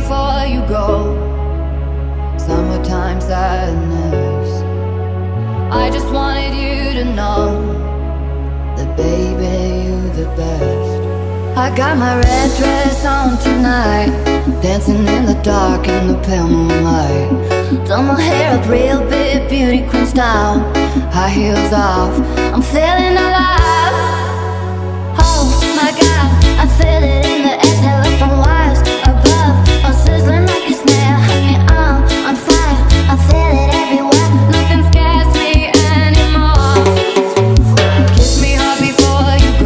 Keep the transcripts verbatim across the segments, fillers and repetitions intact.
before you go. Summertime sadness. I just wanted you to know that baby, you the best. I got my red dress on tonight, dancing in the dark in the pale moonlight. Done my hair up real big, beauty queen style, high heels off, I'm feeling alive. Oh my God, I feel it in the exhale from wires above, I'm sizzling like a snare, honey, I'm on fire, I feel it everywhere, nothing scares me anymore. Kiss me hard before you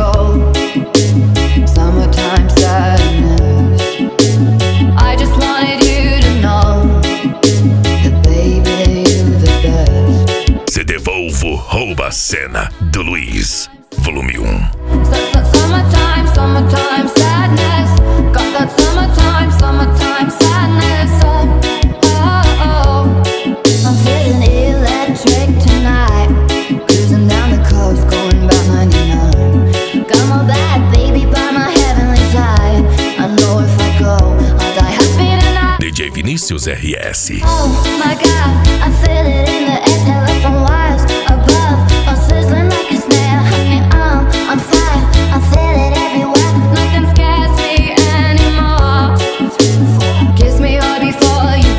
go. Summertime sadness. I just wanted you to know that baby, you the best. Se Devolvo rouba a cena do Luiz, volume um. Summertime, summertime sadness. Got that summertime, summertime sadness. Oh, oh, oh. I'm feeling electric tonight, cruising down the coast, going about ninety-nine. Got my bad baby by my heavenly side. I know if I go, I'll die happy tonight. D J Vinícius R S. Oh my God, I feel it in the exhale from wires above, I'm sizzling like a snare, honey, I'm on fire, I feel it everywhere, nothing scares me anymore. Kiss me hard before you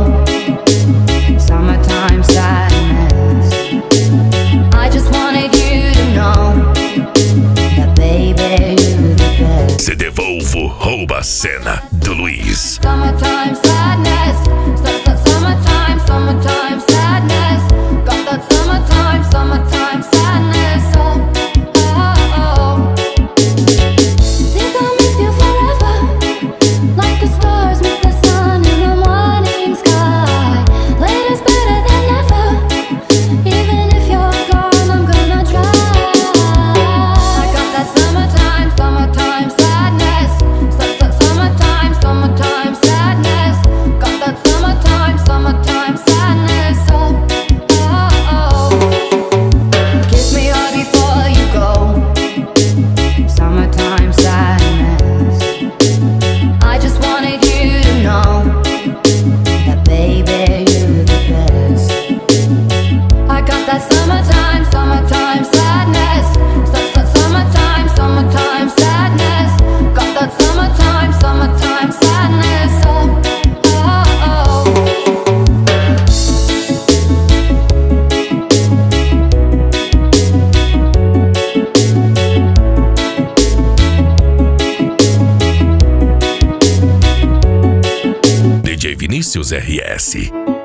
go. Summertime sadness. I just wanted you to know that baby, you're the best. Se Devolvo rouba a cena do Luiz. Summertime sadness. Su- su- Summertime, summertime sadness. Got that summertime, summertime sadness. Oh, oh, oh. Think I'll miss you forever, like the stars meet the sun in the morning sky. Later's better than never. Even if you're gone, I'm gonna try. I got that summertime, summertime sadness. Su- su- Summertime, summertime sadness. Got that summertime, summertime sadness. Oh, oh, oh. Kiss me hard before you go. Summertime sadness. I just wanted you to know that baby, you're the best. I got that summertime, summertime sadness. Su- su- Summertime, summertime sadness. Got that summertime, summertime sadness. Oh, oh, oh. D J Vinícius R S.